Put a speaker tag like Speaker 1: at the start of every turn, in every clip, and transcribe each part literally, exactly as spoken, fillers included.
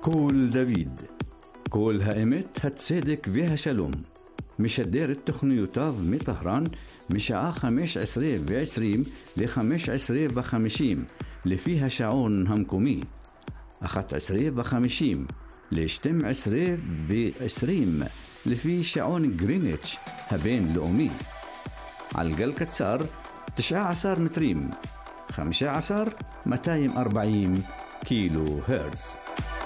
Speaker 1: קול דוד, קול האמת, הצדק והשלום. משדר את תוכניותיו מטהרן משעה חמש עשרה ועשרים ל-חמש עשרה וחמישים לפי השעון המקומי, אחת עשרה וחמישים ל-שתים עשרה ועשרים לפי שעון גריניץ' הבינלאומי. על גל קצר תשע עשרה מטרים, חמישה עשר מאתיים וארבעים קילו הרץ.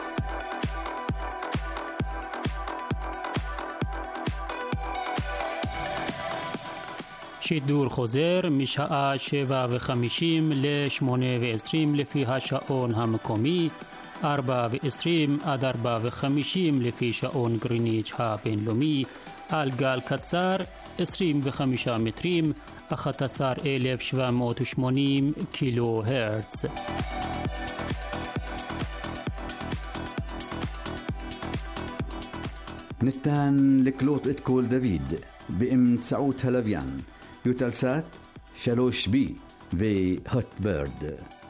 Speaker 2: שידור חוזר משעה שבע וחמישים לשמונה ועשרים לפי השעון המקומי, ארבע ועשרים עד ארבע וחמישים לפי שעון גריניץ' הבינלאומי, על גל קצר עשרים וחמישה מטרים, אחת עשרה אלף שבע מאות ושמונים קילו הרץ.
Speaker 1: ניתן לקלוט את קול דוד באמצעות הלוויין יוטלסאט שלוש בי והוטברד.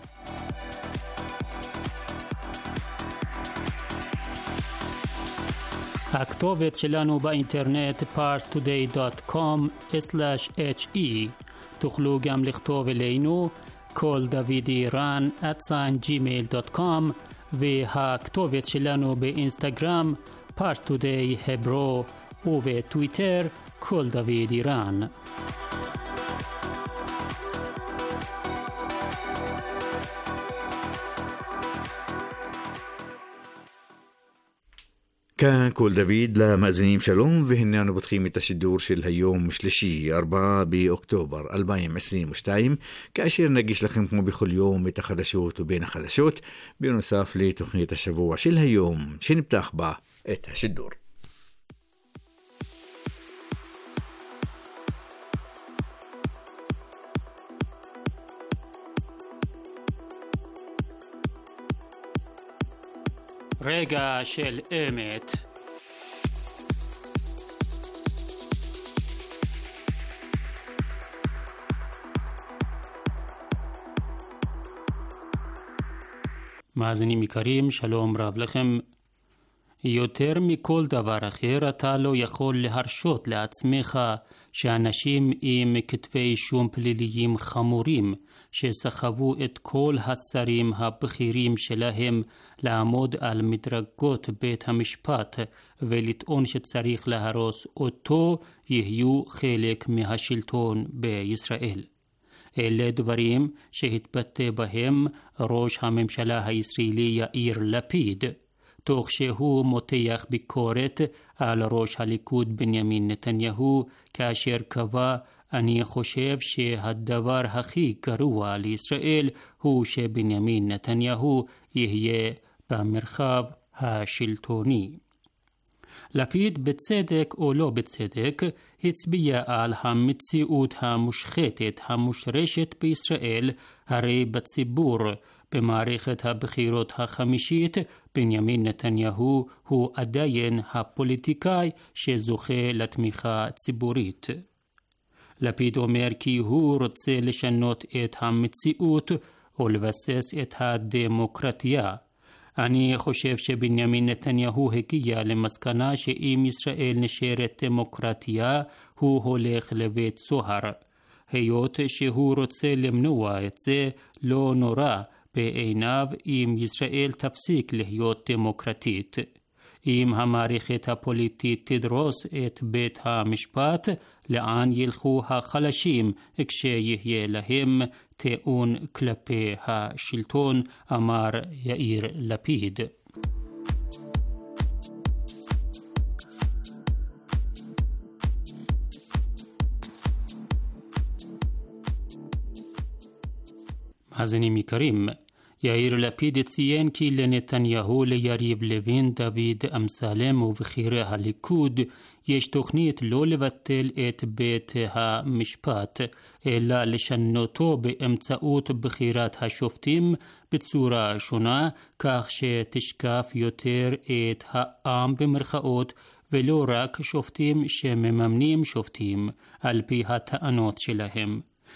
Speaker 2: הכתובת שלנו באינטרנט פארס טודיי דוט קום סלאש אייץ' אי. תוכלו גם לכתוב אלינו קול דוד איראן את ג'ימייל דוט קום, והכתובת שלנו באינסטגרם פארס טודיי הברו, ובטוויטר קול דוד איראן.
Speaker 1: כאן קול דוד למאזינים שלום, והנה אנו פותחים את השידור של היום שלישי, ארבעה באוקטובר אלפיים עשרים ושתיים, כאשר נגיש לכם כמו בכל יום את החדשות ובין החדשות, בנוסף לתוכנית השבוע של היום שנפתח בה את השידור.
Speaker 2: רגע של אמת. מאזינים יקרים, שלום רב לכם. יותר מכל דבר אחר אתה לא יכול להרשות לעצמך שאנשים עם כתבי אישום פליליים חמורים שסחבו את כל השרים הבכירים שלהם לעמוד על מדרגות בית המשפט ולטעון שצריך להרוס אותו יהיו חלק מהשלטון בישראל. אלה דברים שהתבטא בהם ראש הממשלה הישראלי יאיר לפיד, תוך שהוא מותח ביקורת על ראש הליכוד בנימין נתניהו, כאשר קבע, אני חושב שהדבר הכי גרוע לישראל הוא שבנימין נתניהו יהיה במרחב השלטוני. לפיד בצדק או לא בצדק הצביע על המציאות המושחתת המושרשת בישראל, הרי בציבור במערכת הבחירות החמישית בנימין נתניהו הוא עדיין הפוליטיקאי שזוכה לתמיכה ציבורית. לפיד אומר כי הוא רוצה לשנות את המציאות ולבסס את הדמוקרטיה. אני חושב שבנימין נתניהו הגיע למסקנה שאם ישראל נשארת דמוקרטיה, הוא הולך לבית סוהר. היות שהוא רוצה למנוע את זה, לא נורא בעיניו אם ישראל תפסיק להיות דמוקרטית. אם המערכת הפוליטית תדרוס את בית המשפט, לאן ילכו החלשים כשיהיה להם טיעון כלפי השלטון, אמר יאיר לפיד. מאזינים יקרים, יאיר לפיד ציין כי לנתניהו, ליריב לוין, דוד אמסלם ובכירי הליכוד יש תוכנית לא לבטל את בית המשפט, אלא לשנותו באמצעות בחירת השופטים בצורה שונה, כך שתשקף יותר את העם במרכאות, ולא רק שופטים שמממנים שופטים על פי הטענות שלהם.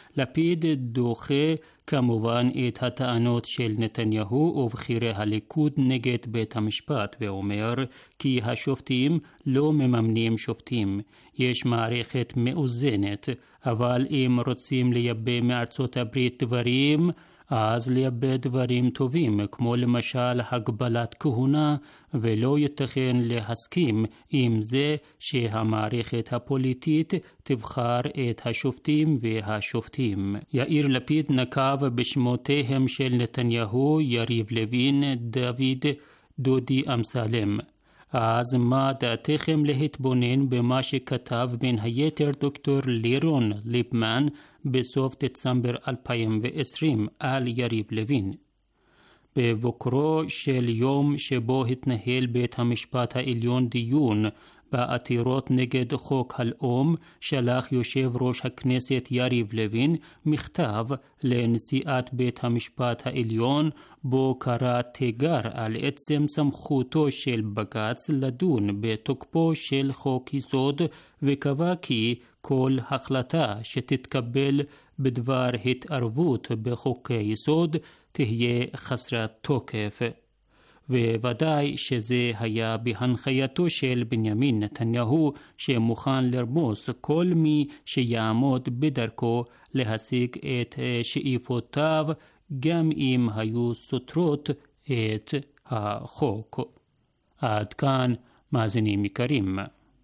Speaker 2: לפיד דוחה כמובן את הטענות של נתניהו ובכירי הליכוד נגד בית המשפט ואומר כי השופטים לא מממנים שופטים. יש מערכת מאוזנת, אבל אם רוצים לייבא מארצות הברית דברים, אז לייבא דברים טובים, כמו למשל הגבלת כהונה, ולא ייתכן להסכים עם זה שהמערכת הפוליטית תבחר את השופטים והשופטים. יאיר לפיד נקב בשמותיהם של נתניהו, יריב לוין, דוד, דודי אמסלם. אז מה דעתכם להתבונן במה שכתב בין היתר דוקטור לירון ליפמן בסוף דצמבר אלפיים ועשרים על יריב לוין? בבוקרו של יום שבו התנהל בית המשפט העליון דיון בעתירות נגד חוק הלאום, שלח יושב ראש הכנסת יריב לוין מכתב לנשיאת בית המשפט העליון בו קרא תיגר על עצם סמכותו של בג"ץ לדון בתוקפו של חוק יסוד, וקבע כי כל החלטה שתתקבל בדבר התערבות בחוקי יסוד תהיה חסרת תוקף. וודאי שזה היה בהנחייתו של בנימין נתניהו, שמוכן לרמוס כל מי שיעמוד בדרכו להשיג את שאיפותיו, גם אם היו סותרות את החוק. עד כאן, מאזינים יקרים.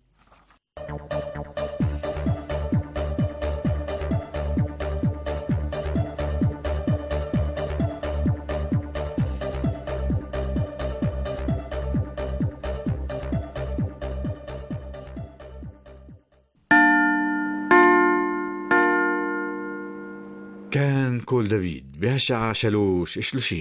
Speaker 1: כאן קול דוד, בהשעה שלוש שלושים.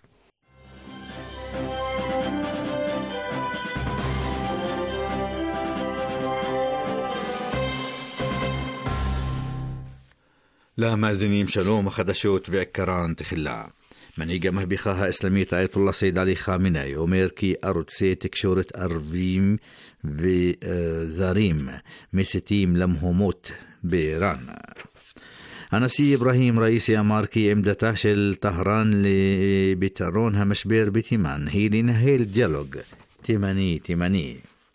Speaker 1: למאזינים שלום, החדשות ועיקרן תחילה. מנהיג המהפכה האסלאמית אייתוללה סייד עלי חמינאי אומר כי ערוצי תקשורת ערבים וזרים מסיתים למהומות באיראן. הנשיא אברהים ראיסי אמר כי עמדתה של טהרן לפתרון המשבר בתימן היא לנהל דיאלוג תימני-תימני.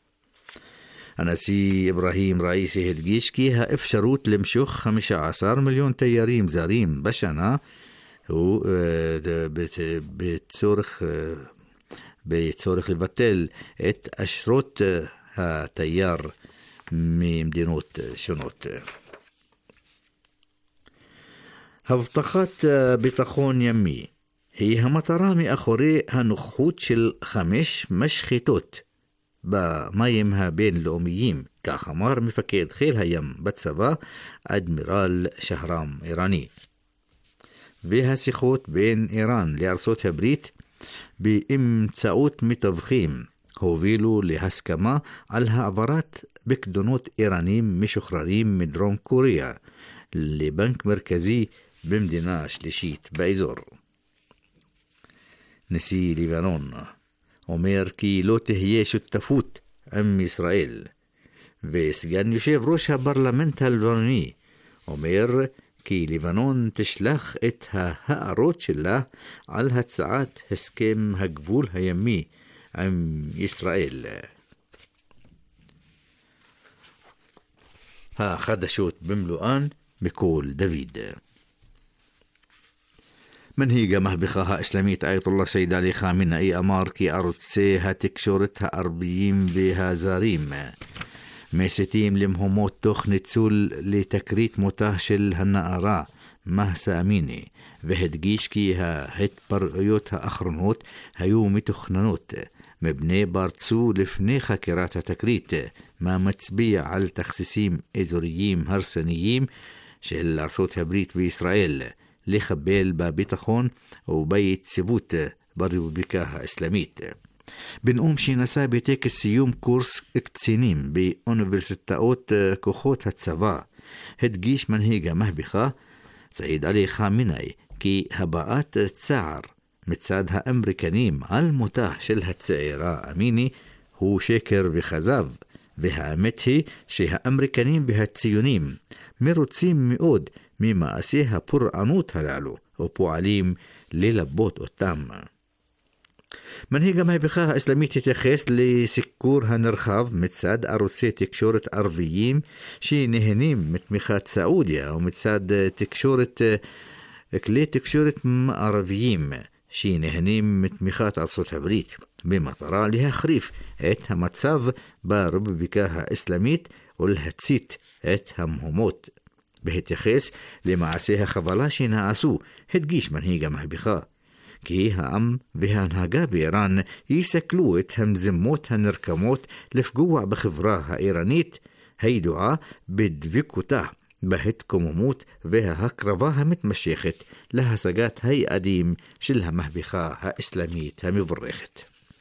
Speaker 1: הנשיא אברהים ראיסי הדגיש כי האפשרות למשוך חמישה עשר מיליון תיירים זרים בשנה הוא בצורך, בצורך לבטל את אשרות התייר ממדינות שונות. הבטחת ביטחון ימי היא המטרה מאחורי הנוכחות של חמש משחטות במים הבינלאומיים, כך אמר מפקד חיל הים בצבא, אדמירל שחרם איראני. והשיחות בין איראן לארצות הברית באמצעות מתווכים הובילו להסכמה על העברת פיקדונות איראנים משוחררים מדרום קוריאה לבנק מרכזי במדינה שלישית באזור. נשיא לבנון אומר כי לא תהיה שותפות עם ישראל, וסגן יושב ראש הפרלמנט הלבנוני אומר כי לבנון תשלח את ההערות שלה על הצעת הסכם הגבול הימי עם ישראל. החדשות במלואן מקול דוד. מנהיג המהפכה האסלאמית אייתוללה סייד עלי חמינאי אמר כי ערוצי התקשורת הערביים והזרים מסיתים למהומות תוך ניצול לתקרית מותה של הנערה מהסה אמיני, והדגיש כי ההתפרעויות האחרונות היו מתוכננות מבני פרצו לפני חקירת התקרית, מה מצביע על תכסיסים אזוריים הרסניים של ארצות הברית וישראל לחבל בביטחון וביציבות ברפובליקה האסלאמית. בנאום שנשא בטקס סיום קורס קצינים באוניברסיטאות כוחות הצבא, הדגיש מנהיג המהפכה סייד עלי חמינאי כי הבעת צער מצד האמריקנים על מותה של הצעירה אמיני הוא שקר וכזב, והאמת היא שהאמריקנים והציונים מרוצים מאוד ממעשי הפורענות הללו, ופועלים ללבות אותם. מנהיג המהפכה האסלאמית התייחס לסיקור הנרחב מצד ערוצי תקשורת ערביים שנהנים מתמיכת סעודיה ומצד תקשורת כלי תקשורת ערביים שנהנים מתמיכת ארצות הברית, במטרה להחריף את המצב ברפובליקה האסלאמית ולהצית את המהומות. בהתייחס למעשי החבלה שנעשו, הדגיש מנהיג המהפכה כי העם וההנהגה באיראן יסכלו את המזמות הנרקמות לפגוע בחברה האיראנית הידועה בדבקותה בהתקוממות וההקרבה המתמשכת להשגת היעדים של המהפכה האסלאמית המבורכת.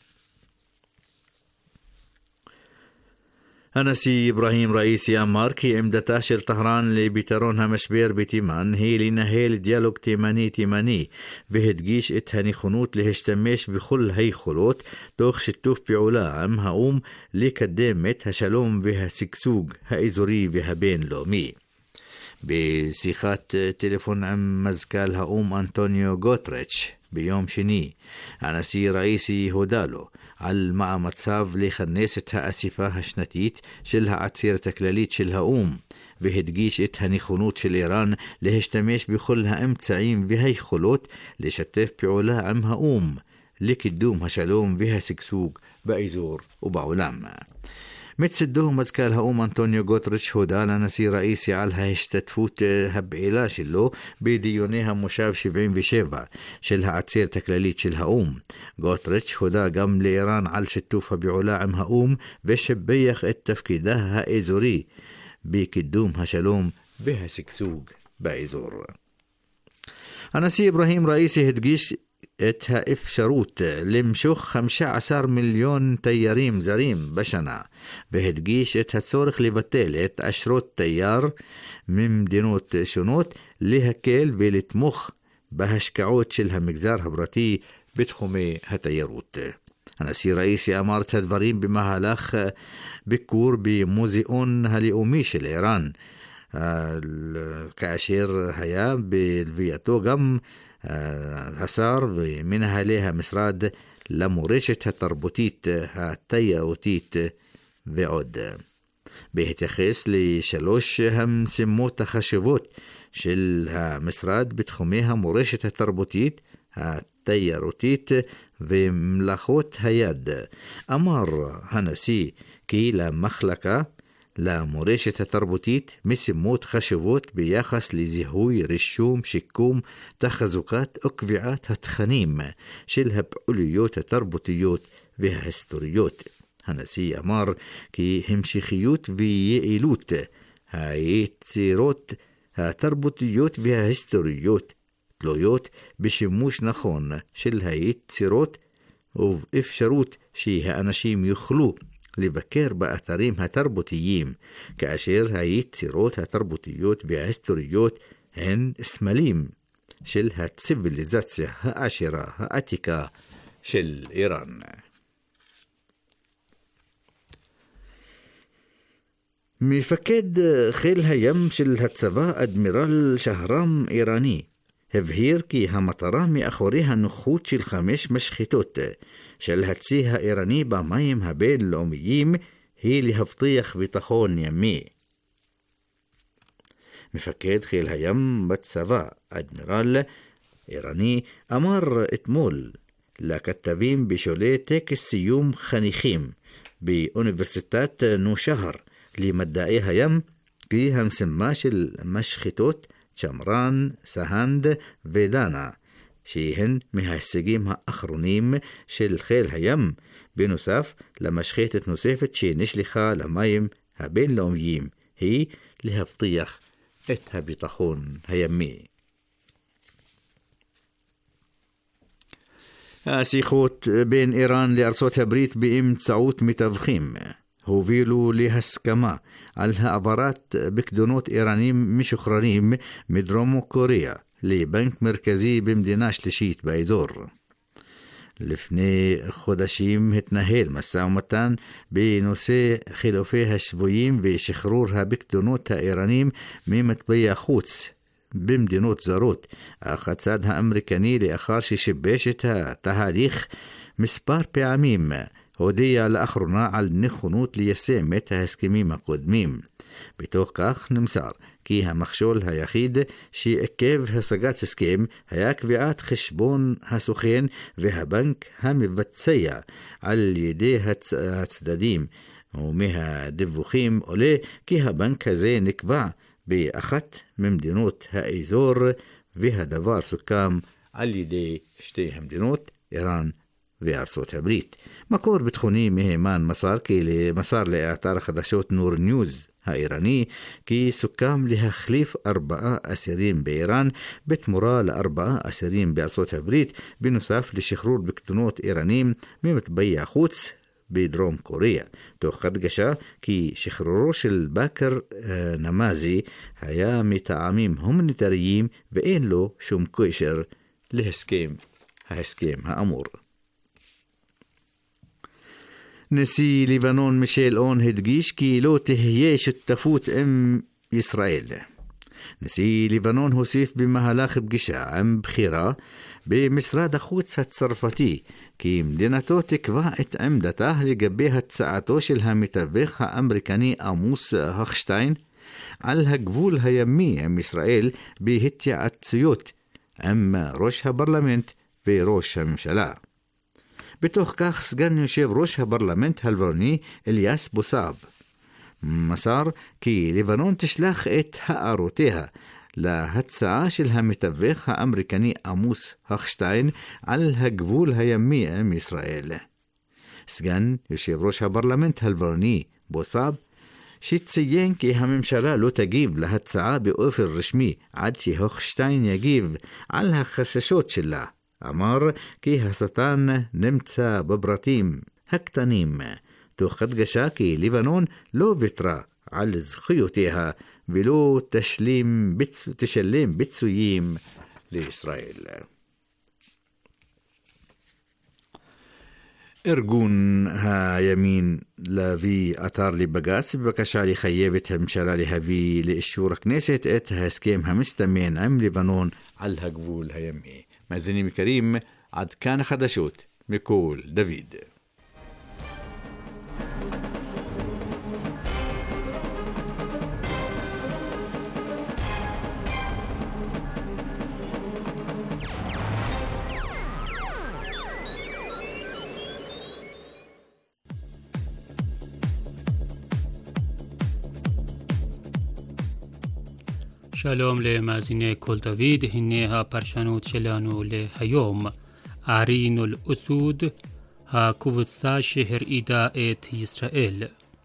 Speaker 1: הנשיא אברהים ראיסי אמר כי עמדתה של טהרן לפתרון המשבר בתימן היא לנהל דיאלוג תימני-תימני, והדגיש את הנכונות להשתמש בכל היכולות תוך שיתוף פעולה עם האום לקדם את השלום והשגשוג האזורי והבינלאומי. בשיחת טלפון עם מזכ"ל האום אנטוניו גוטרץ' ביום שני, הנשיא ראיסי הודה לו על מאמציו לכנס את האסיפה השנתית של העצרת הכללית של האום, והדגיש את הנכונות של איראן להשתמש בכל האמצעים והיכולות לשתף פעולה עם האום לקידום השלום והשגשוג באזור ובעולם. מצדו מזכ"ל האום אנטוניו גוטרץ' הודה לנשיא ראיסי על ההשתתפות הפעילה שלו בדיוני המושב שבעים ושבע של העצרת הכללית של האום. גוטרץ' הודה גם לאיראן על שיתוף הפעולה עם האום ושבח את תפקידה האזורי בקידום השלום והשגשוג באזור. הנשיא אברהים ראיסי הדגיש את האפשרות למשוך חמישה עשר מיליון תיירים זרים בשנה, והדגיש את הצורך לבטל את אשרות תייר ממדינות שונות, להקל ולתמוך בהשקעות של המגזר הפרטי בתחומי התיירות. הנשיא ראיסי אמר את הדברים במהלך ביקור במוזיאון הלאומי של איראן, כאשר היה בלווייתו גם השר ומנהלי המשרד למורשת התרבותית התיירותית ועוד. בהתייחס לשלוש המשימות החשובות של המשרד בתחומי המורשת התרבותית, התיירותית ומלאכות היד, אמר הנשיא כי למחלקה למורשת התרבותית משימות חשובות ביחס לזיהוי, רישום, שיקום, תחזוקת וקביעת התכנים של הפעילויות התרבותיות וההיסטוריות. הנשיא אמר כי המשכיות ויעילות היצירות התרבותיות וההיסטוריות תלויות בשימוש נכון של היצירות ובאפשרות שהאנשים יוכלו לבקר באתרים התרבותיים, כאשר היצירות התרבותיות וההיסטוריות הן סמלים של הציביליזציה העשירה העתיקה של איראן. מפקד חיל הים של הצבא אדמירל שהרם איראני הבהיר כי המטרה מאחורי הנוכחות של חמש משחטות של הצי האיראני במים הבינלאומיים היא להבטיח ביטחון ימי. מפקד חיל הים בצבא אדמירל איראני אמר אתמול לכתבים בשולי טקס סיום חניכים באוניברסיטת נושהר למדעי הים כי המשימה של משחטות צ'מרן, סהנד ודנה, שהן מההישגים האחרונים של חיל הים, בנוסף למשחטת נוספת שנשלחה למים הבינלאומיים, היא להבטיח את הביטחון הימי. השיחות בין איראן לארצות הברית באמצעות מתווכים הובילו להסכמה על העברת פיקדונות איראנים משוחררים מדרום קוריאה לבנק מרכזי במדינה שלישית באזור. לפני חודשים התנהל משא ומתן בנושא חילופי השבויים ושחרור הפיקדונות האיראנים ממטבע חוץ במדינות זרות, אך הצד האמריקני לאחר ששיבש את התהליך מספר פעמים הודיע לאחרונה על נכונות ליישם את ההסכמים הקודמים. בתוך כך נמסר כי המכשול היחיד שעיכב השגת הסכם היה קביעת חשבון הסוכן והבנק המבצע על ידי הצ... הצדדים, ומהדיווחים עולה כי הבנק הזה נקבע באחת ממדינות האזור, והדבר סוכם על ידי שתי המדינות, איראן וארצות הברית. מקור ביטחוני מהימן מסר כי מסר לאתר החדשות נור ניוז האיראני כי סוכם להחליף ארבעה אסירים באיראן בתמורה לארבעה אסירים בארצות הברית, בנוסף לשחרור פיקדונות איראנים ממטבע חוץ בדרום קוריאה, תוך הדגשה כי שחרורו של בכר נמאזי היה מטעמים הומניטריים ואין לו שום קשר להסכם ההסכם האמור. נשיא לבנון מישל און הדגיש כי לא תהיה שותפות עם ישראל. נשיא לבנון הוסיף במהלך פגישה עם בחירה במשרד החוץ הצרפתי כי מדינתו תקבע את עמדתה לגבי הצעתו של המתווך האמריקני עמוס הוכשטיין על הגבול הימי עם ישראל בהתייעצויות עם ראש הפרלמנט וראש הממשלה. בתוך כך סגן יושב ראש הפרלמנט הלבנוני אליאס בוסאב מסר כי לבנון תשלח את הערותיה להצעה של המתווך האמריקני עמוס הוכשטיין על הגבול הימי עם ישראל. סגן יושב ראש הפרלמנט הלבנוני בוסאב שציין כי הממשלה לא תגיב להצעה באופן רשמי עד שהוכשטיין יגיב על החששות שלה, אמר כי השטן נמצא בפרטים הקטנים, תוך הדגשה כי לבנון לא ויתרה על זכויותיה ולא תשלים ביצ... תשלם ביצועים לישראל. ארגון הימין להביא אתר לבג"ץ בבקשה לחייב את הממשלה להביא לאישור הכנסת את ההסכם המסתמן עם לבנון על הגבול הימי. מאזינים יקרים, עד כאן החדשות מכל דוד.
Speaker 2: שלום למאזיני כל דוד, הנה הפרשנות שלנו להיום. ערין אל-אסוד, הקבוצה שהרעידה את ישראל.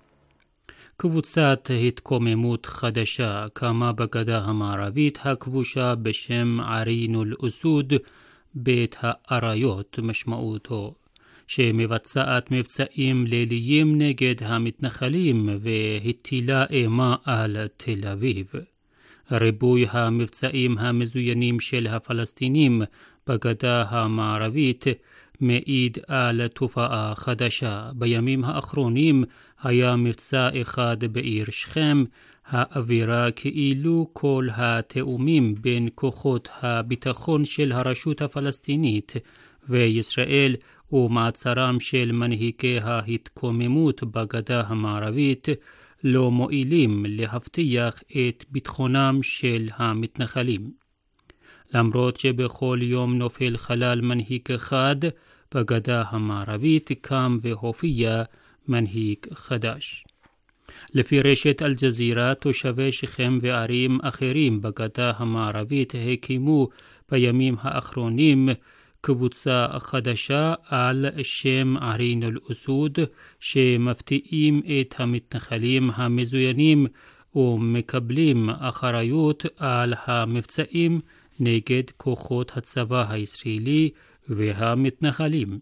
Speaker 2: קבוצת התקוממות חדשה קמה בגדה המערבית הכבושה בשם ערין אל-אסוד, בית האריות משמעותו, שמבצעת מבצעים ליליים נגד המתנחלים והטילה אימה על תל אביב. ריבוי המבצעים המזוינים של הפלסטינים בגדה המערבית מעיד על תופעה חדשה. בימים האחרונים היה מבצע אחד בעיר שכם, האווירה כאילו כל התאומים בין כוחות הביטחון של הרשות הפלסטינית וישראל ומעצרם של מנהיגי ההתקוממות בגדה המערבית לא מועילים להבטיח את ביטחונם של המתנחלים. למרות שבכל יום נופל חלל מנהיג אחד, בגדה המערבית קם והופיע מנהיג חדש. לפי רשת אל-ג'זירה, תושבי שכם וערים אחרים בגדה המערבית הקימו בימים האחרונים קבוצה חדשה על שם ערין אל-אסוד, שמפתיעים את המתנחלים המזוינים ומקבלים אחריות על המבצעים נגד כוחות הצבא הישראלי והמתנחלים.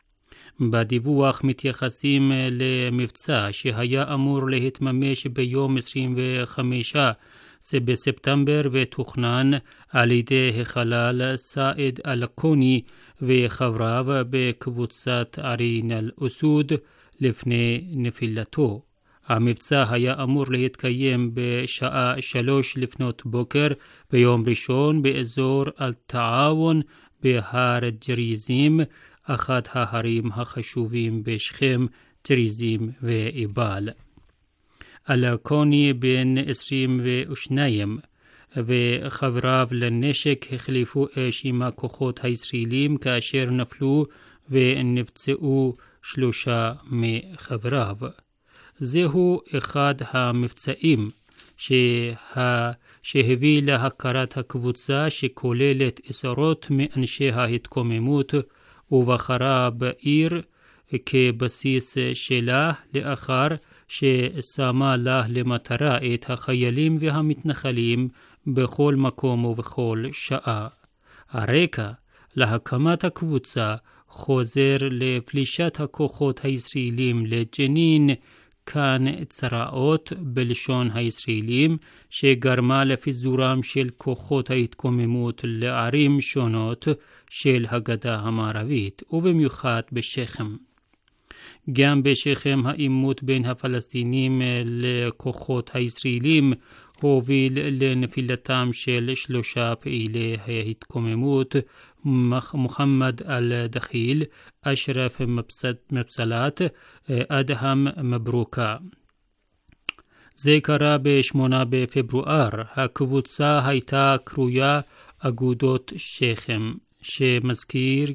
Speaker 2: בדיווח מתייחסים למבצע שהיה אמור להתממש ביום עשרים וחמישה זה בספטמבר ותוכנן על ידי החלל סעיד אל-קוני וחבריו בקבוצת ערין אל-אסוד לפני נפילתו. המבצע היה אמור להתקיים בשעה שלוש לפנות בוקר ביום ראשון באזור אל-תעאון בהר ג'ריזים, אחד ההרים החשובים בשכם, ג'ריזים ואיבל. אל-קוני בן עשרים ושתיים וחבריו לנשק החליפו אש עם הכוחות הישראלים כאשר נפלו ונפצעו שלושה מחבריו. זהו אחד המבצעים שה... שהביא להכרת הקבוצה שכוללת עשרות מאנשי ההתקוממות ובחרה בעיר כבסיס שלה לאחר ששמה לה למטרה את החיילים והמתנחלים בכל מקום ובכל שעה. הרקע להקמת הקבוצה חוזר לפלישת הכוחות הישראלים לג'נין, כאן צרעות בלשון הישראלים, שגרמה לפיזורם של כוחות ההתקוממות לערים שונות של הגדה המערבית, ובמיוחד בשכם. גם בשכם העימות בין הפלסטינים לכוחות הישראלים הוביל לנפילתם של שלושה פעילי ההתקוממות, מוחמד אל-דחיל, אשרף מבסלת, אדהם מברוקה. זה קרה בשמונה בפברואר. הקבוצה הייתה קרויה אגודות שכם, שמזכיר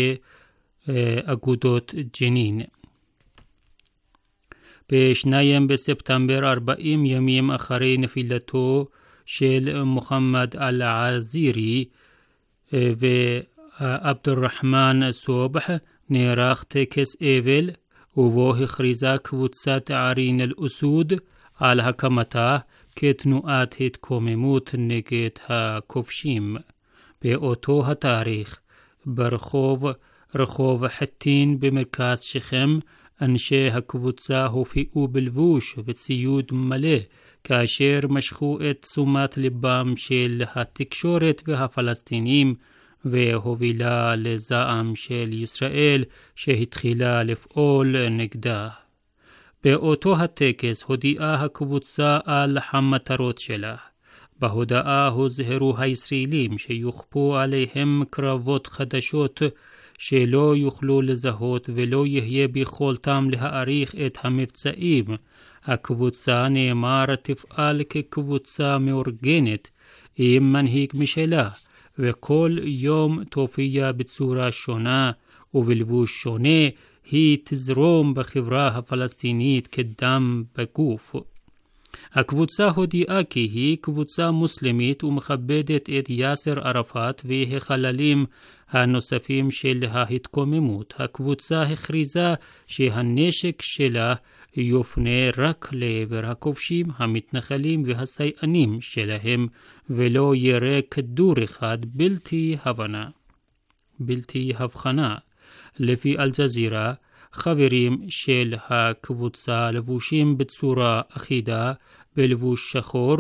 Speaker 2: כאגודות ג'נין. בשניים בספטמבר, ארבעים ימים אחרי נפילתו של מוחמד אל-עזירי ועבד אל-רחמן סובח, נערך טקס אבל, ובו הכריזה קבוצת ערין אל-אסוד על הקמתה כתנועת התקוממות נגד הכובשים. באותו התאריך, ברחוב רחוב חטין במרכז שכם, אנשי הקבוצה הופיעו בלבוש וציוד מלא, כאשר משכו את תשומת ליבם של התקשורת והפלסטינים, והובילה לזעם של ישראל שהתחילה לפעול נגדה. באותו הטקס הודיעה הקבוצה על המטרות שלה. בהודעה הוזהרו הישראלים שיוכפו עליהם קרבות חדשות שלא יוכלו לזהות ולא יהיה ביכולתם להעריך את המבצעים. הקבוצה, נאמר, תפעל כקבוצה מאורגנת עם מנהיג משלה, וכל יום תופיע בצורה שונה ובלבוש שונה, היא תזרום בחברה הפלסטינית כדם בגוף. הקבוצה הודיעה כי היא קבוצה מוסלמית ומכבדת את יאסר ערפאת והחללים הנוספים של ההתקוממות. הקבוצה הכריזה שהנשק שלה יופנה רק לעבר הכובשים, המתנחלים והסייענים שלהם, ולא יראה כדור אחד בלתי הבנה. בלתי הבחנה. לפי אל-ג'זירה, חברים של הקבוצה לבושים בצורה אחידה בלבוש שחור,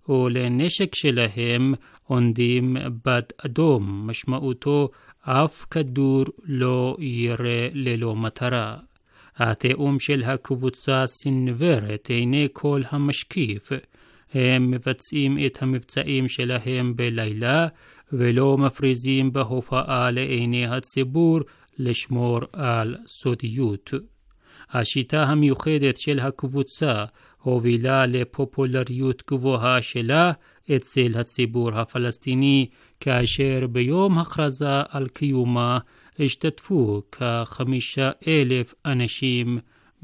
Speaker 2: ולנשק שלהם עונדים בד אדום, משמעותו אף כדור לא יראה ללא מטרה. התאום של הקבוצה סנוור את עיני כל המשקיף. הם מבצעים את המבצעים שלהם בלילה ולא מפריזים בהופעה לעיני הציבור לשמור על סודיות. השיטה המיוחדת של הקבוצה הובילה לפופולריות גבוהה שלה אצל הציבור הפלסטיני, כאשר ביום הכרזה על קיומה השתתפו כחמישה אלף אנשים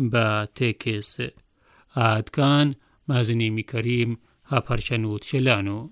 Speaker 2: בטקס. עד כאן, מאזינים יקרים, הפרשנות שלנו.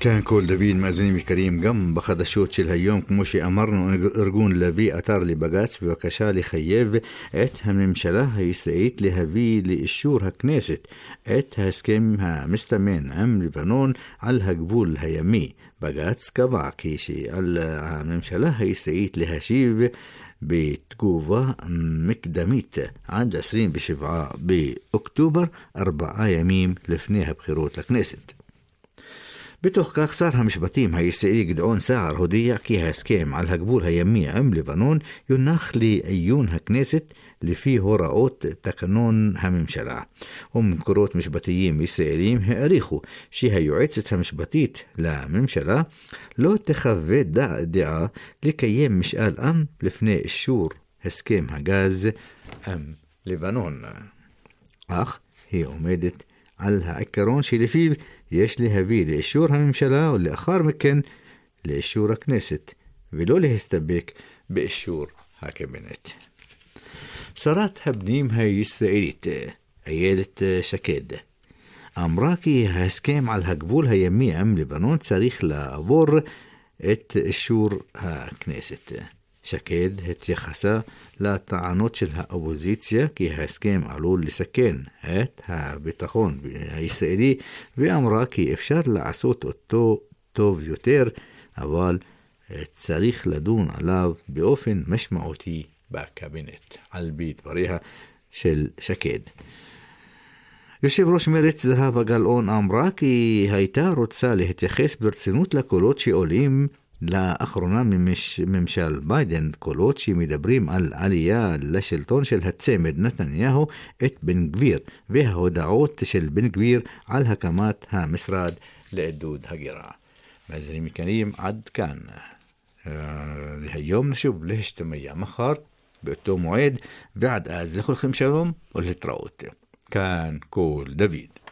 Speaker 1: كان كل دافيد מאזינים יקרים, גם בחדשות של היום, כמו שאמרנו, ארגון לוי עתר לבג"ץ בבקשה לחייב את הממשלה הישראלית להביא לאישור הכנסת את ההסכם המסתמן עם לבנון על הגבול הימי. בג"ץ קבע כי שעל הממשלה הישראלית להשיב בתגובה מקדמית עד עשרים ושבעה באוקטובר, ארבעה ימים לפני הבחירות לכנסת. בתוך כך, שר המשפטים הישראלי גדעון סער הודיע כי ההסכם על הגבול הימי עם לבנון יונח לעיון הכנסת לפי הוראות תקנון הממשלה. ומקורות משפטיים ישראלים העריכו שהיועצת המשפטית לממשלה לא תחווה דעה לקיים משאל עם לפני אישור הסכם הגז עם לבנון. אך היא עומדת על העיקרון שלפיו יש להביא לאישור הממשלה ולאחר מכן לאישור הכנסת, ולא להסתפק באישור הקבינט. שרת הפנים הישראלית איילת שקד אמרה כי ההסכם על הגבול הימי עם לבנון צריך לעבור את אישור הכנסת. שקד התייחסה לטענות של האופוזיציה כי ההסכם עלול לסכן את הביטחון הישראלי, ואמרה כי אפשר לעשות אותו טוב יותר, אבל צריך לדון עליו באופן משמעותי בקבינט, על פי דבריה של שקד. יושב ראש מרצ זהבה גלאון אמרה כי הייתה רוצה להתייחס ברצינות לקולות שעולים לאחרונה מממשל ביידן, קולות שמדברים על עלייה לשלטון של הצמד נתניהו את בן גביר, וההודעות של בן גביר על הקמת המשרד לעידוד הגירה. מאזינים יקרים, עד כאן. היום נשוב להשתמע מחר באותו מועד, ועד אז לכולכם שלום ולהתראות. כאן כל דוד.